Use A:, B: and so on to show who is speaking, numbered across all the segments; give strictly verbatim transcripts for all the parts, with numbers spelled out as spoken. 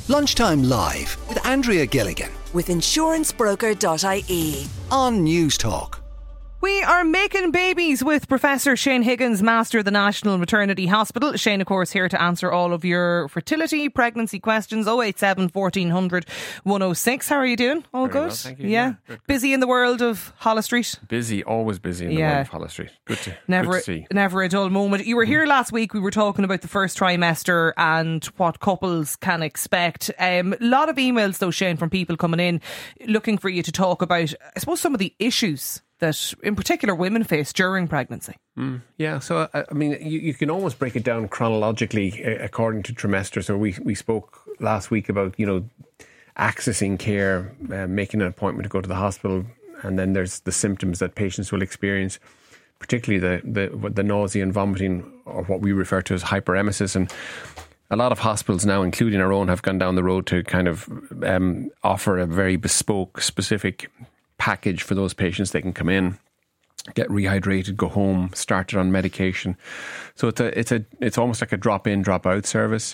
A: Lunchtime Live with Andrea Gilligan
B: with insurance broker dot I E
A: on News Talk.
C: We are making babies with Professor Shane Higgins, Master of the National Maternity Hospital. Shane, of course, here to answer all of your fertility, pregnancy questions. oh eight seven, fourteen hundred, one oh six. How are you doing? All
D: Very
C: good?
D: well, thank you.
C: Yeah.
D: Yeah, good, good.
C: Busy in the world of Holles Street?
D: Busy, always busy in the
C: Yeah.
D: world of Holles Street. Good to,
C: Never,
D: good to see.
C: never a dull moment. You were here last week. We were talking about the first trimester and what couples can expect. Um, a lot of emails, though, Shane, from people coming in looking for you to talk about, I suppose, some of the issues that in particular women face during pregnancy.
D: Mm, yeah, so I, I mean, you, you can almost break it down chronologically uh, according to trimester. So we, we spoke last week about, you know, accessing care, uh, making an appointment to go to the hospital, and then there's the symptoms that patients will experience, particularly the, the, the nausea and vomiting, or what we refer to as hyperemesis. And a lot of hospitals now, including our own, have gone down the road to kind of um, offer a very bespoke, specific package for those patients. They can come in, get rehydrated, go home, started on medication. So it's a it's a it's almost like a drop in, drop out service.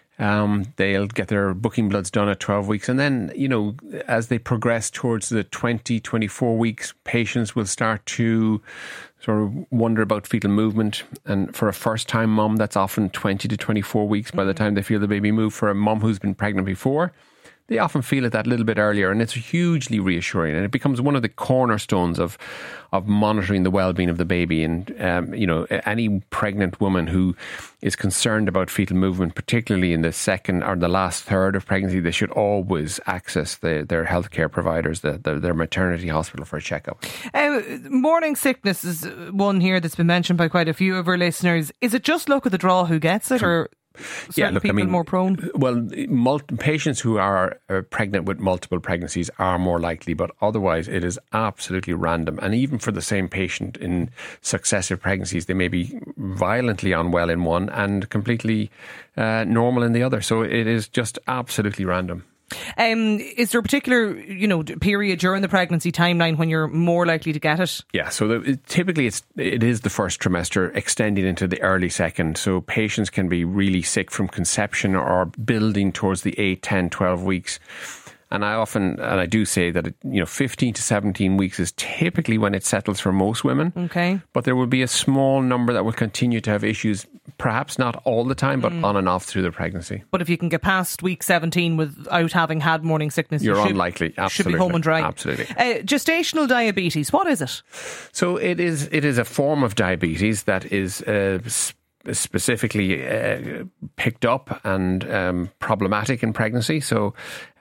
D: Um, they'll get their booking bloods done at twelve weeks, and then, you know, as they progress towards the twenty, twenty-four weeks, patients will start to sort of wonder about fetal movement. And for a first time mum, that's often twenty to twenty-four weeks by the time they feel the baby move. For a mum who's been pregnant before, they often feel it that little bit earlier, and it's hugely reassuring, and it becomes one of the cornerstones of of monitoring the well-being of the baby. And um, you know, any pregnant woman who is concerned about fetal movement, particularly in the second or the last third of pregnancy, they should always access the, their healthcare providers, the, the, their maternity hospital, for a checkup.
C: Uh, morning sickness is one here that's been mentioned by quite a few of our listeners. Is it just luck of the draw who gets it, or certain
D: yeah, look,
C: people
D: I mean,
C: more prone?
D: Well, mul- patients who are uh, pregnant with multiple pregnancies are more likely, but otherwise it is absolutely random. And even for the same patient in successive pregnancies, they may be violently unwell in one and completely uh, normal in the other. So it is just absolutely random.
C: Um, is there a particular, you know, period during the pregnancy timeline when you're more likely to get it?
D: Yeah, so the, it, typically it's it is the first trimester extending into the early second. So patients can be really sick from conception or building towards the eight, ten, twelve weeks. And I often, and I do say that, it, you know, fifteen to seventeen weeks is typically when it settles for most women.
C: Okay.
D: But there will be a small number that will continue to have issues, perhaps not all the time, but mm. on and off through the pregnancy.
C: But if you can get past week seventeen without having had morning sickness,
D: you're
C: you should,
D: unlikely. Absolutely.
C: Should be home and dry.
D: Absolutely.
C: Uh, gestational diabetes, what is it?
D: So it is. It is a form of diabetes that is uh, specifically uh, picked up and um, problematic in pregnancy. So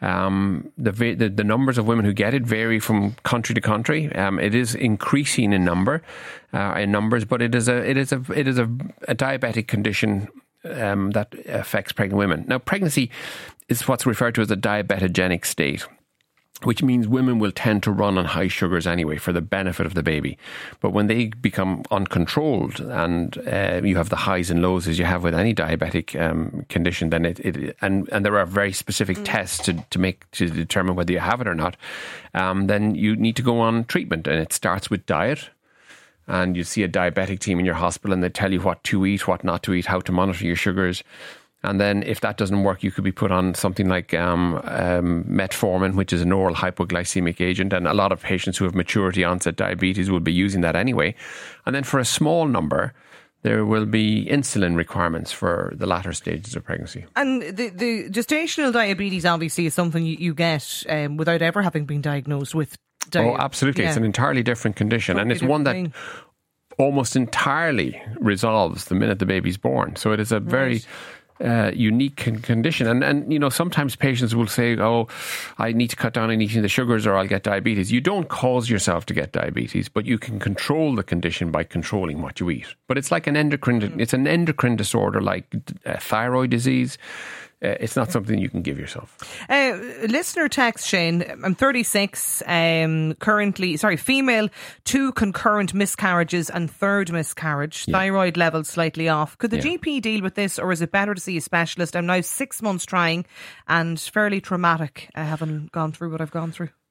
D: um, the, the the numbers of women who get it vary from country to country. Um, it is increasing in number, uh, in numbers, but it is a it is a it is a, a diabetic condition um, that affects pregnant women. Now, pregnancy is what's referred to as a diabetogenic state, which means women will tend to run on high sugars anyway for the benefit of the baby. But when they become uncontrolled and uh, you have the highs and lows as you have with any diabetic um, condition, then it, it and, and there are very specific mm. tests to, to make to determine whether you have it or not, um, then you need to go on treatment. And it starts with diet. And you see a diabetic team in your hospital and they tell you what to eat, what not to eat, how to monitor your sugars. And then if that doesn't work, you could be put on something like um, um, metformin, which is an oral hypoglycemic agent. And a lot of patients who have maturity onset diabetes will be using that anyway. And then for a small number, there will be insulin requirements for the latter stages of pregnancy. And
C: the, the gestational diabetes obviously is something you, you get um, without ever having been diagnosed with diabetes.
D: Oh, absolutely. Yeah. It's an entirely different condition. Totally, and it's one that thing. almost entirely resolves the minute the baby's born. So it is a very... Right. Uh, unique condition. And, and, you know, sometimes patients will say, oh, I need to cut down on eating the sugars or I'll get diabetes. You don't cause yourself to get diabetes, but you can control the condition by controlling what you eat. But it's like an endocrine, mm. it's an endocrine disorder like uh, thyroid disease. Uh, it's not something you can give yourself.
C: Uh, listener text, Shane, I'm thirty-six, um, currently, sorry, female, two concurrent miscarriages and third miscarriage, yeah. thyroid levels slightly off. Could the yeah. G P deal with this, or is it better to see a specialist? I'm now six months trying and fairly traumatic, uh, having gone through what I've gone through.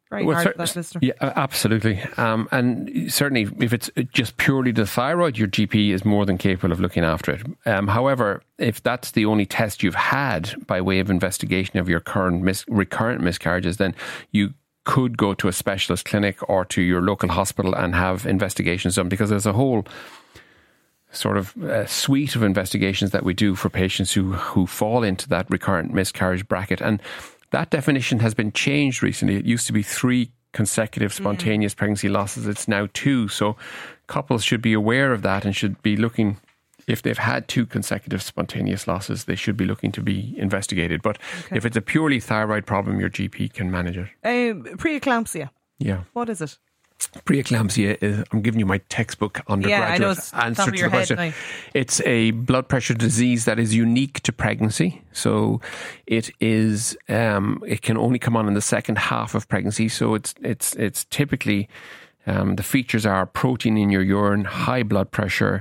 C: Very
D: Well,
C: hard
D: cer-
C: for that listener.
D: Yeah, absolutely. Um, and certainly, if it's just purely the thyroid, your G P is more than capable of looking after it. Um, however, if that's the only test you've had by way of investigation of your current mis- recurrent miscarriages, then you could go to a specialist clinic or to your local hospital and have investigations done, because there's a whole sort of uh, suite of investigations that we do for patients who, who fall into that recurrent miscarriage bracket. And that definition has been changed recently. It used to be three consecutive spontaneous mm. pregnancy losses. It's now two. So couples should be aware of that and should be looking, if they've had two consecutive spontaneous losses, they should be looking to be investigated. But okay. if it's a purely thyroid problem, your G P can manage it.
C: Um, preeclampsia.
D: Yeah.
C: What is it?
D: Preeclampsia is, I'm giving you my textbook undergraduate
C: yeah, I know it's
D: answer to the question.
C: Now.
D: It's a blood pressure disease that is unique to pregnancy. So it is, um, it can only come on in the second half of pregnancy. So it's, it's, it's typically, um, the features are protein in your urine, high blood pressure,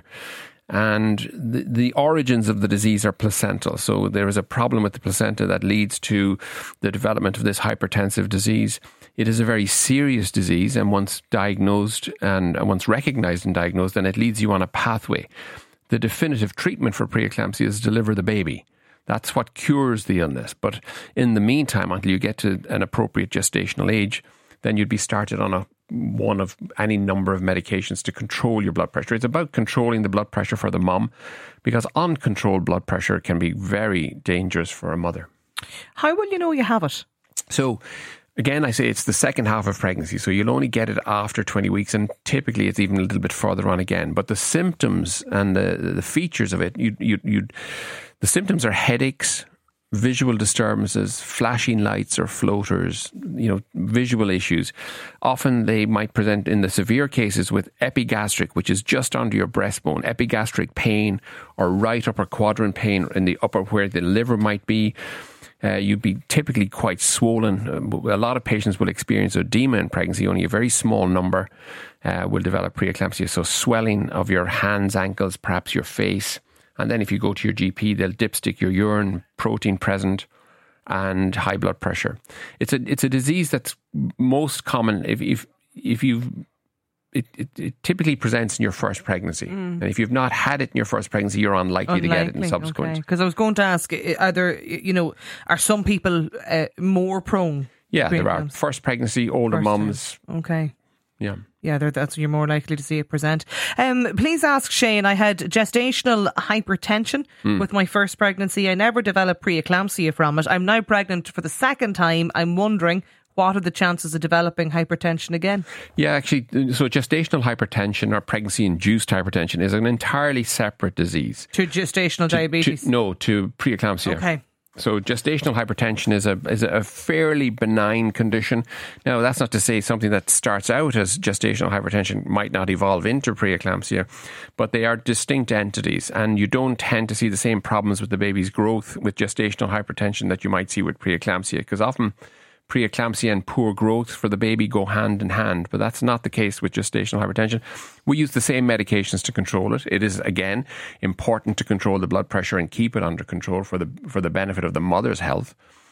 D: and the, the origins of the disease are placental. So there is a problem with the placenta that leads to the development of this hypertensive disease. It is a very serious disease, and once diagnosed and once recognised and diagnosed, then it leads you on a pathway. The definitive treatment for preeclampsia is deliver the baby. That's what cures the illness. But in the meantime, until you get to an appropriate gestational age, then you'd be started on a one of any number of medications to control your blood pressure. It's about controlling the blood pressure for the mum, because uncontrolled blood pressure can be very dangerous for a mother.
C: How will you know you have it?
D: So, again, I say it's the second half of pregnancy, so you'll only get it after twenty weeks, and typically it's even a little bit further on again. But the symptoms and the, the features of it, you, you, you, the symptoms are headaches, visual disturbances, flashing lights or floaters, you know, visual issues. Often they might present in the severe cases with epigastric, which is just under your breastbone, epigastric pain, or right upper quadrant pain in the upper where the liver might be. Uh, you'd be typically quite swollen. A lot of patients will experience edema in pregnancy. Only a very small number uh, will develop preeclampsia. So swelling of your hands, ankles, perhaps your face. And then if you go to your G P, they'll dipstick your urine, protein present, and high blood pressure. It's a it's a disease that's most common if if if you've It, it, it typically presents in your first pregnancy. Mm. And if you've not had it in your first pregnancy, you're unlikely, unlikely. to get it in subsequent.
C: Because okay. I was going to ask, are there, you know, are some people uh, more prone?
D: Yeah, there are. First pregnancy, older first mums.
C: Time. Okay.
D: Yeah.
C: Yeah, that's you're more likely to see it present. Um, please ask Shane, I had gestational hypertension mm. with my first pregnancy. I never developed preeclampsia from it. I'm now pregnant for the second time. I'm wondering, what are the chances of developing hypertension again? Yeah,
D: actually, so gestational hypertension or pregnancy-induced hypertension is an entirely separate disease.
C: To gestational
D: to,
C: diabetes?
D: To, no, to preeclampsia.
C: Okay.
D: So gestational hypertension is a is a fairly benign condition. Now, that's not to say something that starts out as gestational hypertension might not evolve into preeclampsia, but they are distinct entities, and you don't tend to see the same problems with the baby's growth with gestational hypertension that you might see with preeclampsia, because often preeclampsia and poor growth for the baby go hand in hand, but that's not the case with gestational hypertension. We use the same medications to control it. It is, again, important to control the blood pressure and keep it under control for the for the benefit of the mother's health.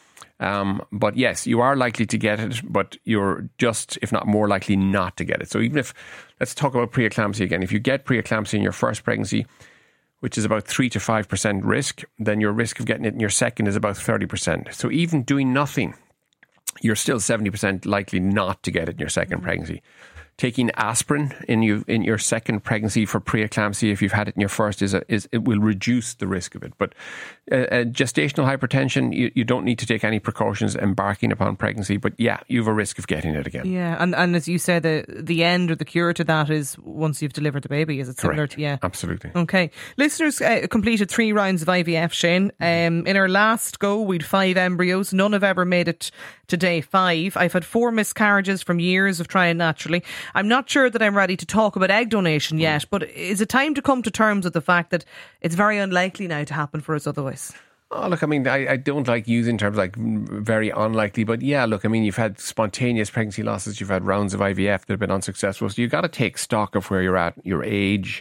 D: Um, but yes, you are likely to get it, but you're just, if not more likely, not to get it. So even if, let's talk about preeclampsia again. If you get preeclampsia in your first pregnancy, which is about three to five percent risk, then your risk of getting it in your second is about thirty percent. So even doing nothing, you're still seventy percent likely not to get it in your second pregnancy. Taking aspirin in you in your second pregnancy for preeclampsia, if you've had it in your first, is a, is it will reduce the risk of it. But uh, uh, gestational hypertension, you, you don't need to take any precautions embarking upon pregnancy. But yeah, you have a risk of getting it again.
C: Yeah, and and as you said, the the end or the cure to that is once you've delivered the baby. Is it similar
D: Correct.
C: to yeah?
D: Absolutely.
C: Okay, listeners uh, completed three rounds of I V F. Shane, um, in our last go, we'd five embryos. None have ever made it to day five. I've had four miscarriages from years of trying naturally. I'm not sure that I'm ready to talk about egg donation yet, but is it time to come to terms with the fact that it's very unlikely now to happen for us otherwise?
D: Oh, look, I mean, I, I don't like using terms like very unlikely, but yeah, look, I mean, you've had spontaneous pregnancy losses, you've had rounds of I V F that have been unsuccessful, so you've got to take stock of where you're at, your age,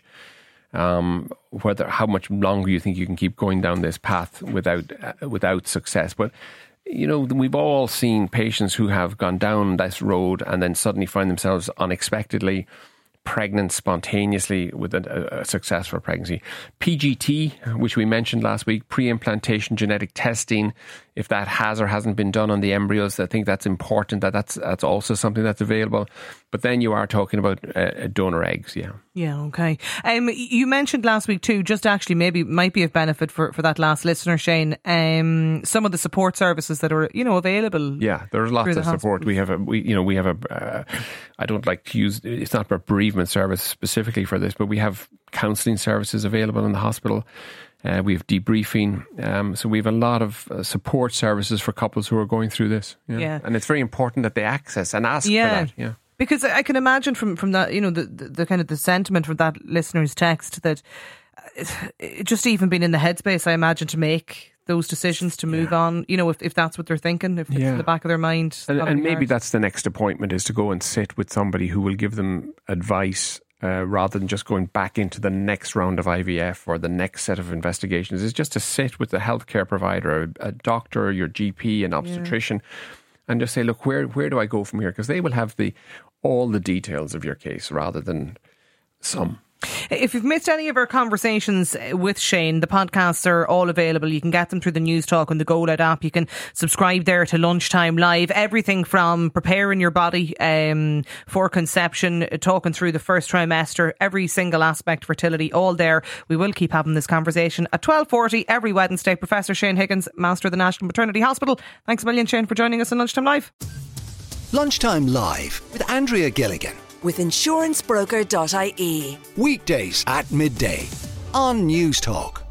D: um, whether how much longer you think you can keep going down this path without uh, without success. But you know, we've all seen patients who have gone down this road and then suddenly find themselves unexpectedly pregnant spontaneously with a, a successful pregnancy. P G T, which we mentioned last week, pre-implantation genetic testing, if that has or hasn't been done on the embryos, I think that's important, that that's, that's also something that's available. But then you are talking about uh, donor eggs, yeah.
C: Yeah, okay. Um, you mentioned last week too, just actually maybe might be of benefit for, for that last listener, Shane, um, some of the support services that are, you know, available.
D: Yeah, there's lots of support. We have a, we, you know, we have a, uh, I don't like to use, it's not a bereavement service specifically for this, but we have counselling services available in the hospital. Uh, we have debriefing. Um, so we have a lot of uh, support services for couples who are going through this. Yeah. yeah. And it's very important that they access and ask
C: yeah.
D: for that. Yeah.
C: Because I can imagine from, from that, you know, the, the, the kind of the sentiment from that listener's text that it, it just even being in the headspace, I imagine, to make those decisions to move yeah. on, you know, if, if that's what they're thinking, if it's yeah. in the back of their mind.
D: And, and maybe hard. That's the next appointment, is to go and sit with somebody who will give them advice uh, rather than just going back into the next round of I V F or the next set of investigations. Is just to sit with the healthcare provider, a, a doctor, your G P, an obstetrician, yeah. and just say, look, where where do I go from here? Because they will have the all the details of your case rather than some.
C: If you've missed any of our conversations with Shane, the podcasts are all available. You can get them through the News Talk and the Go Loud app. You can subscribe there to Lunchtime Live. Everything from preparing your body um, for conception, talking through the first trimester, every single aspect of fertility, all there. We will keep having this conversation at twelve forty every Wednesday. Professor Shane Higgins, Master of the National Maternity Hospital. Thanks a million, Shane, for joining us on Lunchtime Live.
A: Lunchtime Live with Andrea Gilligan.
B: With insurance broker dot I E.
A: Weekdays at midday on News Talk.